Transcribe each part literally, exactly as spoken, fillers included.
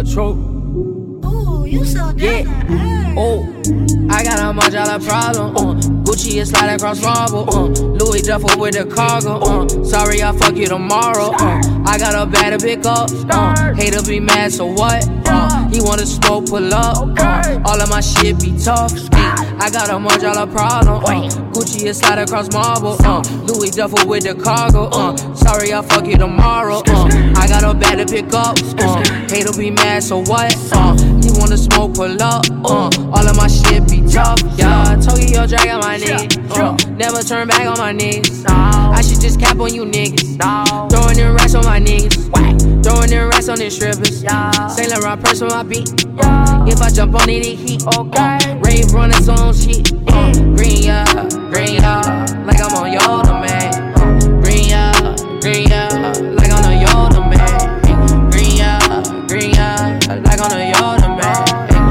truth. Ooh, you so down to earth. Oh, I got a Margiela problem. Uh, Gucci is sliding across marble. Uh, Louis Duffel with the cargo. Uh, sorry, I'll fuck you tomorrow. Uh, I got a bad to pick up. Uh, hater be mad, so what? Uh, he wanna smoke, pull up. Uh, all of my shit be tough. Uh, I got a Margiela problem. Uh, Gucci is sliding across marble. Uh, Louis Duffel with the cargo. Uh, sorry, I'll fuck you tomorrow. Uh, I got a bad to pick up. Uh, hater be mad, so what? Uh, he wanna smoke, pull up. Uh, all of my shit be tough. Yeah, Tokyo drag on my knees. Uh, never turn back on my knees. I should just cap on you niggas. Throwing in racks on my niggas. Throwing in racks on these strippers. Saint Laurent purse on my beat. Uh, if I jump on it, it heat. Uh, rave running some shit. Uh, green, yeah, green, yeah. Like I'm on Yoda, man. Uh, green, yeah, green, yeah. Like I'm on Yoda, man. Green, yeah, green, yeah. Like I'm on Yoda, man.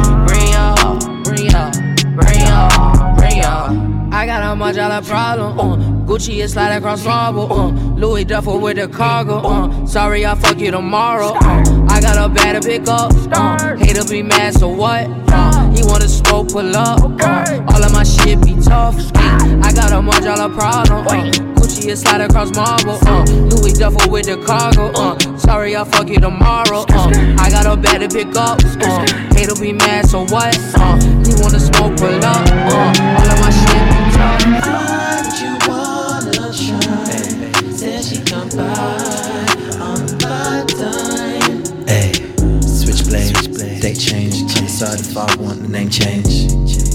I got a Margiela problem. Uh, Gucci is sliding across marble. Uh, Louis Duffel with the cargo. Uh, sorry, I'll fuck you tomorrow. Uh, I got a bad to pick up. Uh, hater be mad, so what? Uh, he wanna smoke, pull up. Uh, all of my shit be tough. Uh, I got a Margiela problem. Uh, Gucci is sliding across marble. Uh, Louis Duffel with the cargo. Uh, sorry, I'll fuck you tomorrow. Uh, I got a bad to pick up. Uh, hater be mad, so what? Uh, he wanna smoke, pull up. Uh, all of my shit be tough. What you wanna try? Said she come by on my time. Hey, switchblade, date change. Can't decide if I want the name change.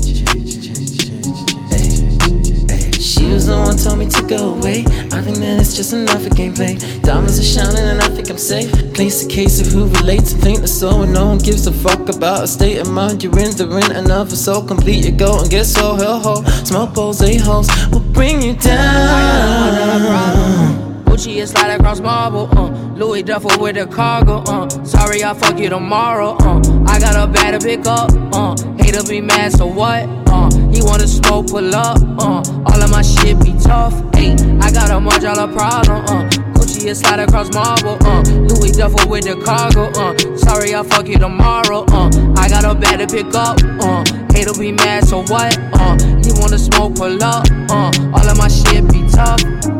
She was the one told me to go away. I think that it's just enough for gameplay. Diamonds are shining and I think I'm safe. Place a case of who relates and think the soul. And no one gives a fuck about a state of mind. You're in the ring enough for so complete. You go and get so hellhole. Smoke bowls, a-holes will bring you down. Gucci is sliding across marble. Uh, Louis Duffel with the cargo. Uh, sorry, I'll fuck you tomorrow. Uh, I got a bad to pick up. Uh, hater be mad, so what? Uh, he wanna smoke, pull up. Uh, all of my shit be tough. Ay, I got a Margiela problem. Uh, Gucci is sliding across marble. Uh, Louis Duffel with the cargo. Uh, sorry, I'll fuck you tomorrow. Uh, I got a bad to pick up. Uh, hater be mad, so what? Uh, he wanna smoke, pull up. Uh, all of my shit be tough.